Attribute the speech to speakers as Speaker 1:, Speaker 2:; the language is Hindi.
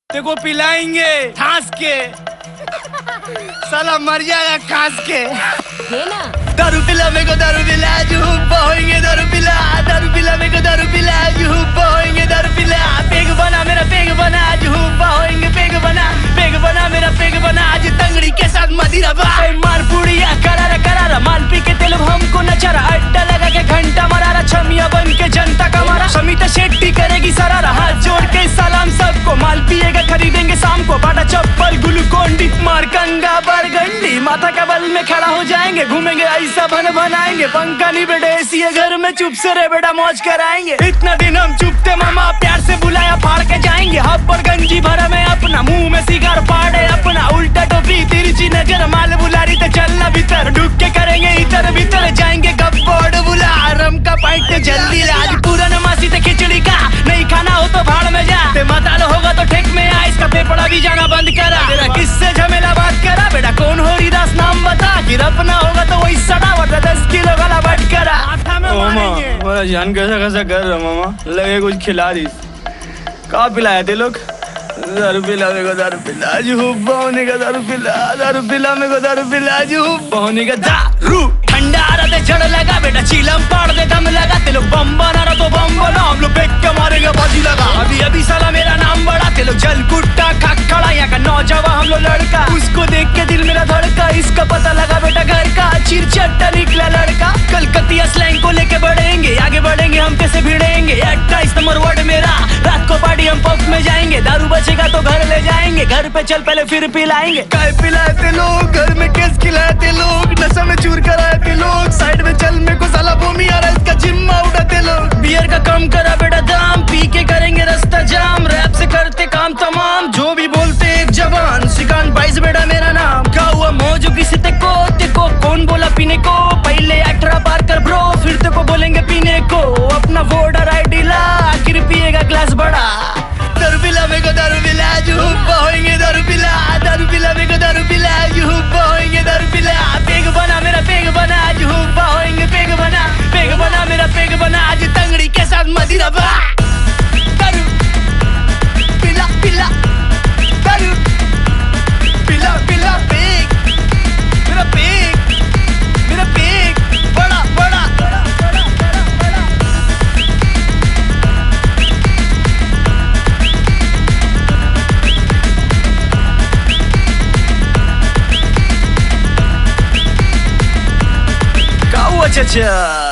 Speaker 1: तेरे को पिलाएंगे ठास के, साला मर जाएगा खास के।
Speaker 2: ये ना
Speaker 1: दारू पिला मेरे को दारू पिला, झूठ होएंगे दारू पिला, दारू पिला मेरे को दारू पिला, झूठ होएंगे दारू पिला। पेग बना मेरा पेग बना, झूठ होएंगे पेग बना मेरा पेग बना। आज तंगड़ी के साथ मदिरा भाई मार पुड़िया करारा करारा, माल पी के तेल हमको नचारा, अड्डा लगा के घंटा मरारा, छमिया बन के जनता का मारा। समिता शेट्टी करेगी सरारा, हाथ जोड़ के सलाम सबको, माल पिएगा खरीदेंगे शाम को, बाटा चप्पल ग्लूकोन डी मार कंगा बरगंडी, माथा का बल में खड़ा हो जाएंगे, घूमेंगे ऐसा बन बनाएंगे। पंखा नहीं बेटे एसी है घर में, चुप से रे बेटा मौज कराएंगे। इतना दिन हम चुप थे मामा, प्यार से बुलाया फाड़ के जाएंगे। हब पर गंजी भरा में अपना, मुंह में सिगार फाड़े अपना, उल्टा टोपी तिरछी नजर, माल बुलारी तो चलना भीतर, ढुक के करेंगे इधर भीतर, जाएंगे गब्बोर्ड बुला, आराम का पाइट जल्दी आज पूरन मासी ते खिचड़ी का, नहीं खाना हो तो भाड़ में जा, ते मताल होगा तो ठेक में आ, इसका पेपड़ा भी जाना बंद करा। तेरा किससे झमेला बात करा बेटा, कौन हो रिदास नाम बता, गिर अपना होगा तो वही सड़ा, वरना 10 किलो गला बट करा। मेरा जान कैसा कैसा कर रहा मामा, लगे कुछ खिला दी। कहा पिलाया थे लोग, दारू पिला मेरे को दारू पिला, झूठ होने का दारू पिला, दारू पिला मेरे को दारू पिला, झूठ होने का दारू। ठंडा आ रहा था जड़ लगा बेटा, चीलम पाड़ दे दम लगा, ते लोग बम बना रहा तो बम बना, हम लोग फेंक के मारेंगे बाजी लगा। अभी अभी साला मेरा नाम बड़ा, ते लोग जल कुट्टा खड़ा, यहाँ का नौजवान हम लोग लड़का, उसको देख के दिल मेरा धड़का, इसका पता लगा बेटा घर का, चिरचट्टा निकला लड़का। कलकतिया स्लैंग को लेके बढ़ेंगे, आगे बढ़ेंगे हम कैसे भिड़ेंगे, 28 नंबर वर्ड मेरा, रात को पार्टी हम पफ में जाएंगे, दारू बचेगा तो घर ले जाएंगे, घर पे चल पहले फिर पिलाएंगे। काय पिलाते लोग, घर में केस खिलाते लोग, नशा में चूर कराते लोग, साइड में चल मेरे को साला बोमी आ रहा है, इसका जिम्मा उठाते लोग। बियर का कम करा बेटा दाम, पी के करेंगे रास्ता जाम, रैप से करते काम तमाम, जो भी बोलते एक जवान, सिकान 22 बेटा मेरा नाम। क्या हुआ मौजू किसी तेको कौन बोला पीने को, पहले 18 पार कर ब्रो, फिर तेको बोलेंगे पीने को, अपना वोटर ID ला, आखिर पिएगा ग्लास बड़ा। दारू पिला मेरे को दारू पिला, झूठ होएंगे दारू पिला, दारू पिला मेरे को दारू पिला, झूठ होएंगे दारू पिला। पेग बना मेरा पेग बना, झूठ होएंगे पेग बना मेरा पेग बना। आज तंगड़ी के साथ मदिरा बा, दारू पिला पिला, दारू पिला पिला, पेग मेरा पेग बड़ा बड़ा। Ciao, ciao, ciao.